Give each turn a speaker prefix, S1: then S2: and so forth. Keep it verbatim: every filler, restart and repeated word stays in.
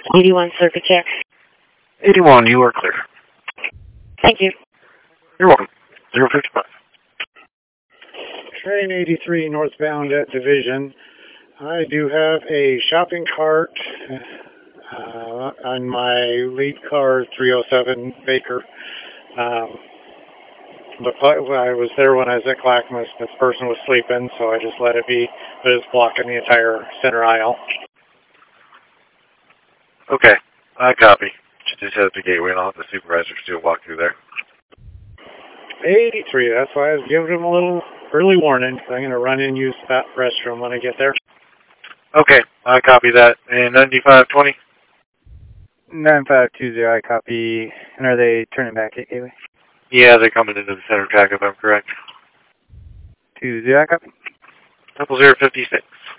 S1: eighty-one Circuit Chair.
S2: eighty-one, you are clear.
S1: Thank you.
S2: You're welcome. zero fifty-five.
S3: Train eighty-three northbound at Division. I do have a shopping cart uh, on my lead car, three oh seven Baker. Um, but I was there when I was at Clackamas. This person was sleeping, so I just let it be. But it's blocking the entire center aisle.
S2: Okay, I copy. Just head up the gateway and I'll have the supervisor do a walk through there.
S3: eighty-three, that's why I was giving him a little early warning. I'm going to run in and use that restroom when I get there.
S2: Okay, I copy that. And ninety-five twenty?
S4: nine five two zero, I copy. And are they turning back at gateway?
S2: Yeah, they're coming into the center track if I'm correct.
S4: two zero, I copy.
S2: Double zero fifty-six.